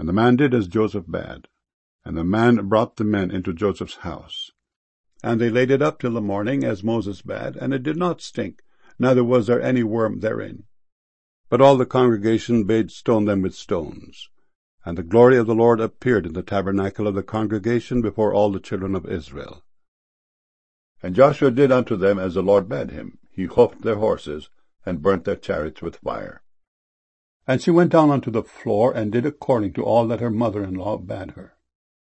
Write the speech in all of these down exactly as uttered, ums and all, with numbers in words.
And the man did as Joseph bade. And the man brought the men into Joseph's house. And they laid it up till the morning, as Moses bade, and it did not stink, neither was there any worm therein. But all the congregation bade stone them with stones. And the glory of the Lord appeared in the tabernacle of the congregation before all the children of Israel. And Joshua did unto them as the Lord bade him. He hoofed their horses, and burnt their chariots with fire. And she went down unto the floor, and did according to all that her mother-in-law bade her.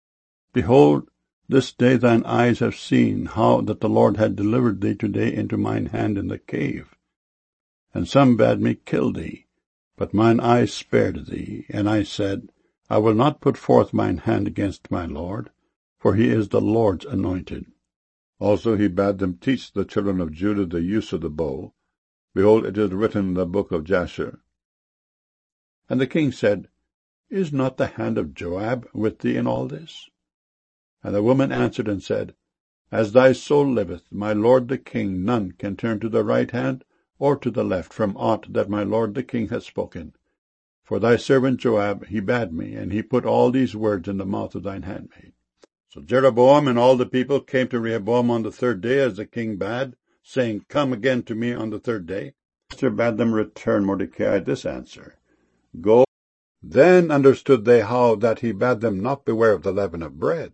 Behold, this day thine eyes have seen how that the Lord had delivered thee today into mine hand in the cave. And some bade me kill thee, but mine eyes spared thee, and I said, I will not put forth mine hand against my Lord, for he is the Lord's anointed. Also he bade them teach the children of Judah the use of the bow. Behold, it is written in the book of Jasher. And the king said, Is not the hand of Joab with thee in all this? And the woman answered and said, As thy soul liveth, my lord the king, none can turn to the right hand or to the left from aught that my lord the king hath spoken. For thy servant Joab, he bade me, and he put all these words in the mouth of thine handmaid. So Jeroboam and all the people came to Rehoboam on the third day, as the king bade, saying, Come again to me on the third day. Esther bade them return Mordecai this answer, Go. Then understood they how that he bade them not beware of the leaven of bread,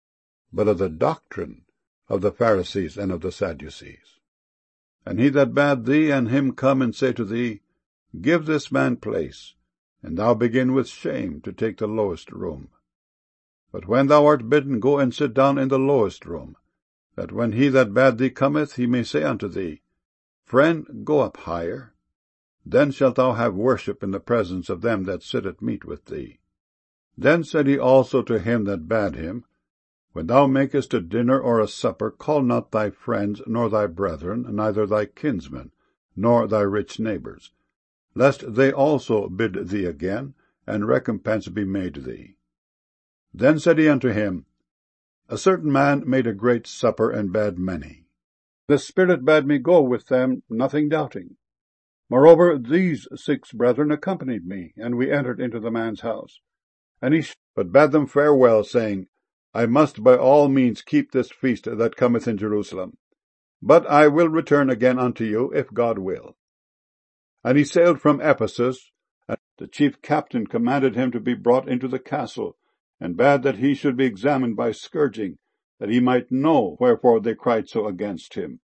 but of the doctrine of the Pharisees and of the Sadducees. And he that bade thee and him come and say to thee, Give this man place, and thou begin with shame to take the lowest room. But when thou art bidden, go and sit down in the lowest room, that when he that bade thee cometh, he may say unto thee, Friend, go up higher. Then shalt thou have worship in the presence of them that sit at meat with thee. Then said he also to him that bade him, When thou makest a dinner or a supper, call not thy friends, nor thy brethren, neither thy kinsmen, nor thy rich neighbors, lest they also bid thee again, and recompense be made thee. Then said he unto him, A certain man made a great supper, and bade many. The Spirit bade me go with them, nothing doubting. Moreover, these six brethren accompanied me, and we entered into the man's house. And he but bade them farewell, saying, I must by all means keep this feast that cometh in Jerusalem. But I will return again unto you, if God will. And he sailed from Ephesus, and the chief captain commanded him to be brought into the castle, and bade that he should be examined by scourging, that he might know wherefore they cried so against him.